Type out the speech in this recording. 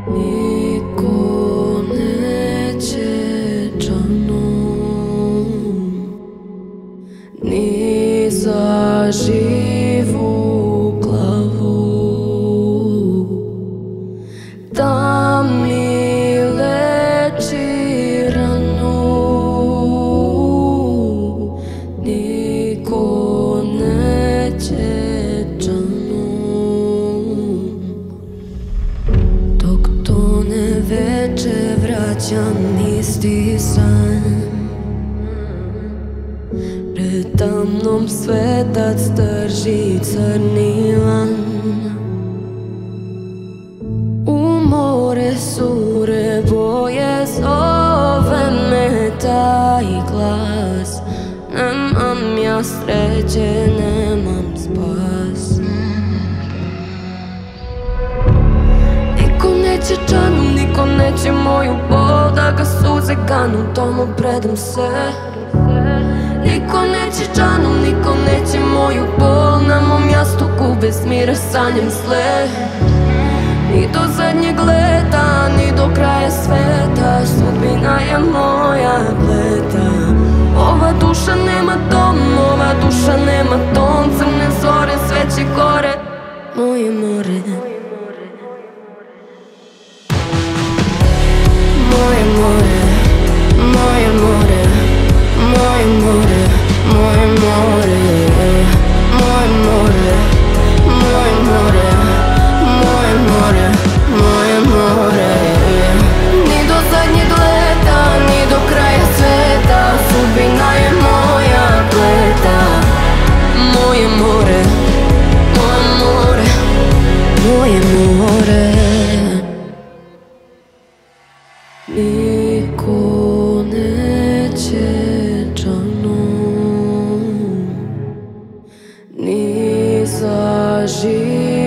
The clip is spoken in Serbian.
Niko neće džanom, ni za živu glavu, da mi leči ranu. Niko neće džanom, dok tone veče vraćam isti san. Pred mnom svetac drži crni lan. U more sure boje zove me taj glas. Nemam ja sreće, nemam spas. Niko neće džanu, niko neće moju bol, da ga suze kanu, da mu predam se. Niko neće džanu, niko neće moju bol, na mom jastuku bez mira sanjam sle. Ni do zadnjeg leta, ni do kraja sveta, sudbina je moja pleta. Ova duša nema dom, ova duša nema ton, crne zore sve će gore, moje more. Moje more, moje more, moje more, moje more, moje more, moje more, moje more, moje more. Ni do zadnjeg leta, ni do kraja sveta, sudbina je moja pleta. Moje more, moje more, moje more. Niko neće džanom, ni za živu